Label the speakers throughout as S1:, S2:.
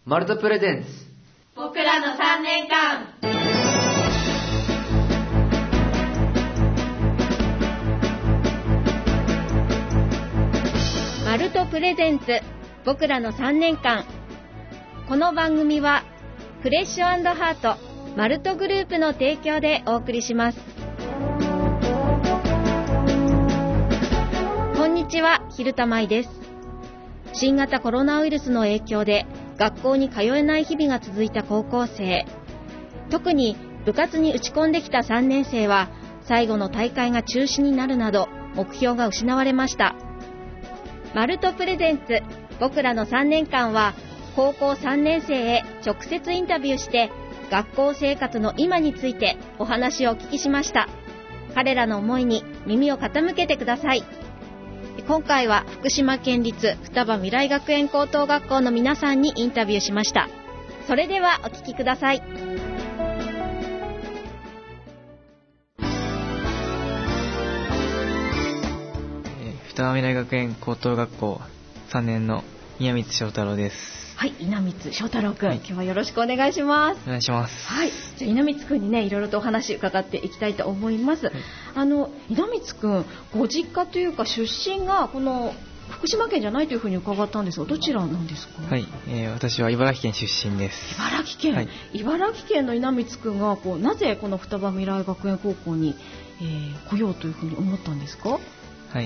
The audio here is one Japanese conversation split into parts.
S1: マルトプレゼンツ
S2: 僕らの3年間。
S3: マルトプレゼンツ僕らの3年間。この番組はフレッシュ&ハートマルトグループの提供でお送りします。こんにちは、蛭田舞です。新型コロナウイルスの影響で学校に通えない日々が続いた高校生、特に部活に打ち込んできた3年生は最後の大会が中止になるなど目標が失われました。マルトプレゼンツ僕らの3年間は高校3年生へ直接インタビューして学校生活の今についてお話をお聞きしました。彼らの思いに耳を傾けてください。今回は福島県立双葉未来学園高等学校の皆さんにインタビューしました。それではお聞きください。
S4: 双葉未来学園高等学校3年の稲光翔太郎です。
S3: はい、稲光翔太郎くん、
S4: はい、
S3: 今日はよろしくお願いします。
S4: お願いします。
S3: はい、じゃあ稲光くんにね、いろいろとお話伺っていきたいと思います。はい、稲光くん、ご実家というか出身がこの福島県じゃないというふうに伺ったんですが、どちらなんですか？
S4: はい、私は茨城県出身です。
S3: 茨城県、はい、茨城県の稲光くんがなぜこの双葉未来学園高校に、来ようというふうに思ったんですか？
S4: はい、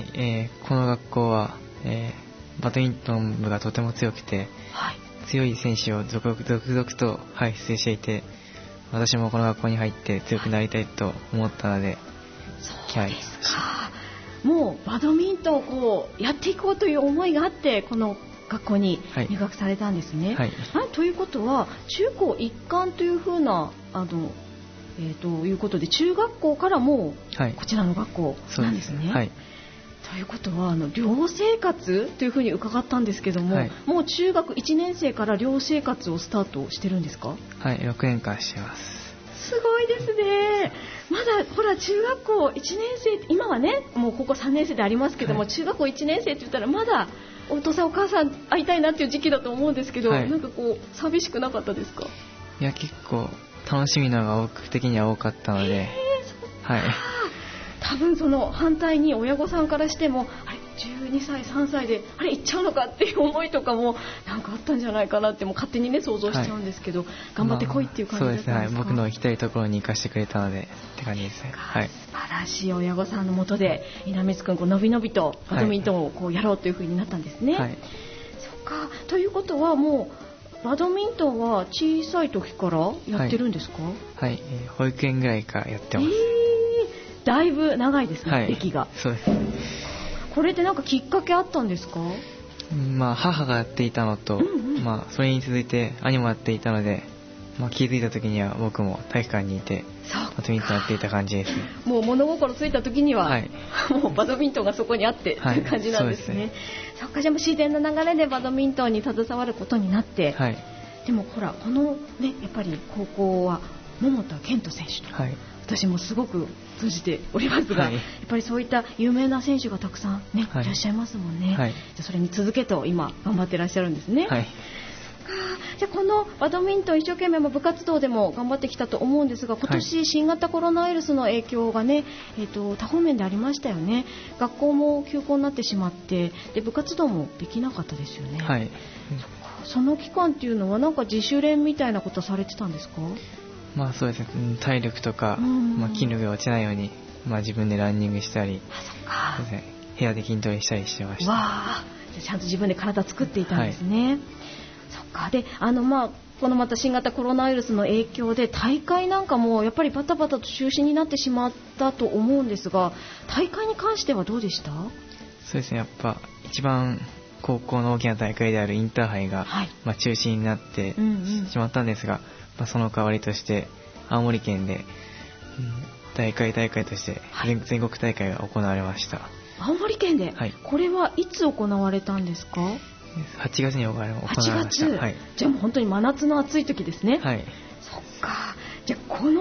S4: この学校は、バドミントン部がとても強くて、はい、強い選手を続々と輩出していて、私もこの学校に入って強くなりたいと思ったので、
S3: そうですか。もうバドミントンをやっていこうという思いがあってこの学校に入学されたんですね。はいはい、ということは中高一貫というふうなということで中学校からもこちらの学校なんですね。はい、ということは寮生活というふうに伺ったんですけども、はい、もう中学1年生から寮生活をスタートしてるんですか？
S4: はい、6年間してます。
S3: すごいですね。まだほら中学校1年生、今はねもう高校3年生でありますけども、はい、中学校1年生って言ったらまだお父さんお母さん会いたいなっていう時期だと思うんですけど、はい、なんか寂しくなかったですか？
S4: いや、結構楽しみなのが僕的には多かったので、はい、
S3: 多分その反対に親御さんからしてもあれ12歳3歳であれ行っちゃうのかっていう思いとかもなんかあったんじゃないかなってもう勝手にね想像しちゃうんですけど、はい、頑張ってこいっていう感じだったんですか？
S4: そうですね、はい、僕の行きたいところに行かせてくれたのでって感じですね。はい、
S3: 素晴らしい親御さんのもとで稲光くんのびのびとバドミントンをやろうというふうになったんですね。はい、そっか。ということはもうバドミントンは小さい時からやってるんですか？
S4: はい、保育園ぐらいからやってます。
S3: だいぶ長いですね、はい、歴が。
S4: そうです。
S3: これってなんかきっかけあったんですか？
S4: まあ、母がやっていたのと、まあ、それに続いて兄もやっていたので、まあ、気づいた時には僕も体育館にいてバドミントンやっていた感じですね。も
S3: う物心ついた時には、はい、もうバドミントンがそこにあってという感じなんですね。はい、そっか。じゃあもう自然な流れでバドミントンに携わることになって、はい、でもほらこのねやっぱり高校は桃田賢斗選手と、はい、私もすごく通じておりますが、はい、やっぱりそういった有名な選手がたくさん、ね、はい、いらっしゃいますもんね。はい、じゃそれに続けと今頑張ってらっしゃるんですね。はい、じゃこのバドミントン一生懸命部活動でも頑張ってきたと思うんですが、今年新型コロナウイルスの影響がね、多方面でありましたよね。学校も休校になってしまってで部活動もできなかったですよね。はい、その期間っていうのはなんか自主練みたいなことされてたんですか？
S4: まあそうですね、体力とか、まあ、筋力が落ちないように、まあ、自分でランニングしたり、そうですね、部屋で筋トレしたりしてました。
S3: わあ、ちゃんと自分で体作っていたんですね。はい、そっか。でまあこのまた新型コロナウイルスの影響で大会なんかもやっぱりバタバタと中止になってしまったと思うんですが、大会に関してはどうでした？
S4: そうですね、やっぱ一番高校の大きな大会であるインターハイが、はい、まあ、中止になってしまったんですが、まあ、その代わりとして青森県で、大会として全国大会が行われました。
S3: 青森県で、はい、これはいつ行われたんですか
S4: ？8月に行われました。
S3: 8月、はい、じゃあもう本当に真夏の暑い時ですね。
S4: はい、
S3: そっか。じゃあこの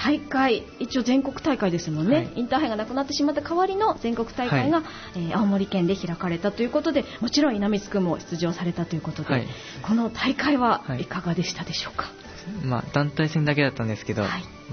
S3: 大会、一応全国大会ですもんね、はい、インターハイがなくなってしまった代わりの全国大会が、はい、青森県で開かれたということで、もちろん稲光くんも出場されたということで、はい、この大会はいかがでしたでしょうか。
S4: 団体戦だけだったんですけど、はい、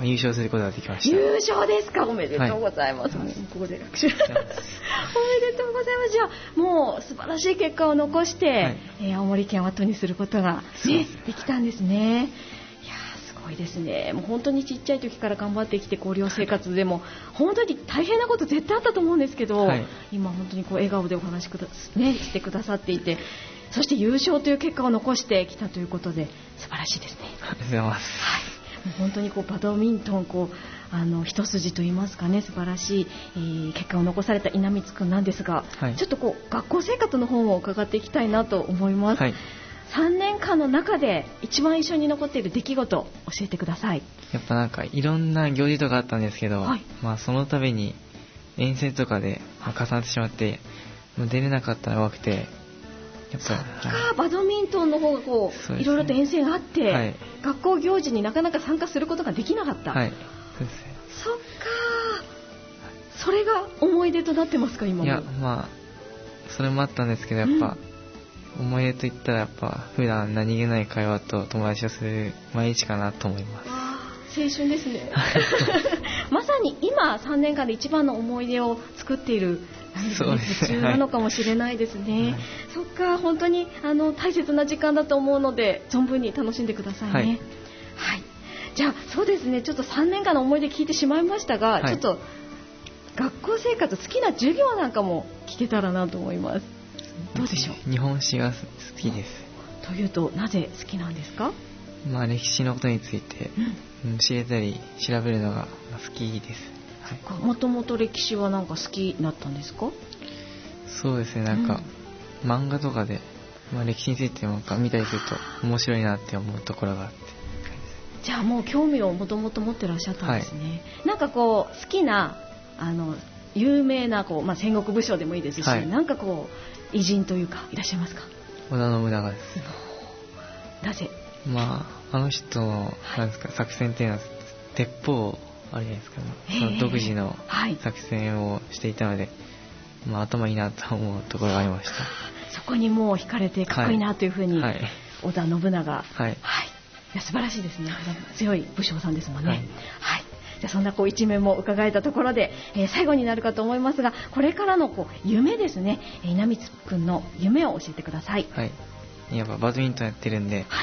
S4: 優勝することができました。
S3: 優勝ですか。おめでとうございます、はい、ここで拍手おめでとうございます。じゃあもう素晴らしい結果を残して、はい、青森県を後にすることが、ね、できたんですね。すごいですね。もう本当にちっちゃい時から頑張ってきて、校寮生活でも本当に大変なこと絶対あったと思うんですけど、はい、今本当に笑顔でお話してくださっていて、そして優勝という結果を残してきたということで素晴らしいですね。
S4: ありがとうございます。
S3: はい、もう本当にバドミントン一筋といいますかね、素晴らしい、結果を残された稲光くんなんですが、はい、ちょっと学校生活の方を伺っていきたいなと思います。はい、3年間の中で一番印象に残っている出来事を教えてください。
S4: やっぱいろんな行事とかあったんですけど、はい、その度に遠征とかで重なってしまって出れなかったのが多くて、
S3: やっぱバドミントンの方がいろいろと遠征があって、はい、学校行事になかなか参加することができなかった。はい、そうですね。そっか、それが思い出となってますか今も。
S4: いやそれもあったんですけど、やっぱ、思い出といったらやっぱ普段何気ない会話と友達をする毎日かなと思います。
S3: 青春ですねまさに今3年間で一番の思い出を作っている途中なのかもしれないですね。はい、そっか、本当に大切な時間だと思うので存分に楽しんでくださいね。はい、はい、じゃあそうですね、ちょっと3年間の思い出聞いてしまいましたが、はい、ちょっと学校生活好きな授業なんかも聞けたらなと思います。どうでしょう。
S4: 日本史が好きです。
S3: というとなぜ好きなんですか。
S4: 歴史のことについて、知れたり調べるのが好きです。
S3: もともと歴史はなんか好きだったんですか。
S4: そうですね、漫画とかで、歴史について見たりすると面白いなって思うところがあって。
S3: じゃあもう興味をもともと持ってらっしゃったんですね。はい、好きな有名な戦国武将でもいいですし、はい、偉人というかいらっしゃいますか。
S4: 織田信長です。
S3: なぜ。
S4: あの人の作戦っていうのは鉄砲あるじゃないですか、その独自の作戦をしていたので、頭いいなと思うところがありました。
S3: そこにもう惹かれてかっこいいなというふうに、はい、織田信長、はい、いや素晴らしいですね。強い武将さんですもんね。はい、はい、じゃあそんな一面も伺えたところで、最後になるかと思いますが、これからの夢ですね、稲光くんの夢を教えてください。
S4: はい、やっぱバドミントンやってるんで、はい、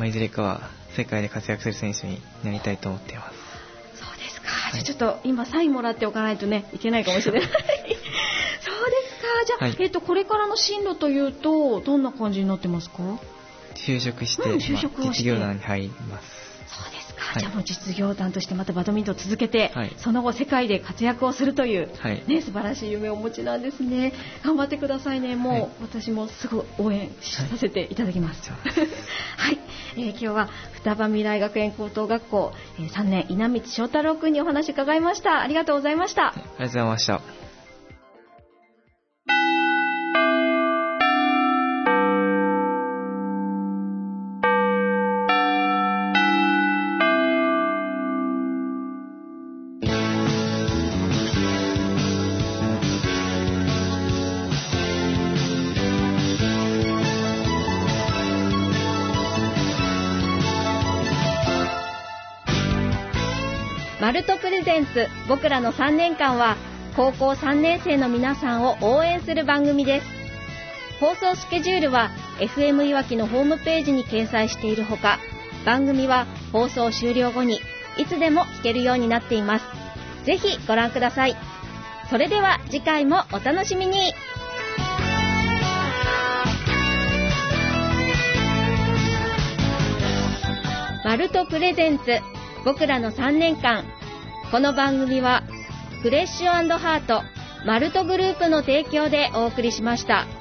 S4: いずれかは世界で活躍する選手になりたいと思っています。
S3: そうですか。じゃあちょっと今サインもらっておかないとねいけないかもしれないそうですか。じゃあ、はい、これからの進路というとどんな感じになってますか。
S4: 就職して、実業団に入ります。
S3: そうですか。はい、じゃあもう実業団としてまたバドミントンを続けて、はい、その後世界で活躍をするという、はいね、素晴らしい夢をお持ちなんですね。頑張ってくださいね。もう、はい、私もすごい応援させていただきます。はい、はい今日は双葉未来学園高等学校、3年稲光翔太郎君にお話伺いました。ありがとうございました。
S4: ありがとうございました。
S3: マルトプレゼンツ僕らの3年間は高校3年生の皆さんを応援する番組です。放送スケジュールは FM いわきのホームページに掲載しているほか、番組は放送終了後にいつでも聞けるようになっています。ぜひご覧ください。それでは次回もお楽しみに。マルトプレゼンツ僕らの3年間。この番組はフレッシュ&ハートマルトグループの提供でお送りしました。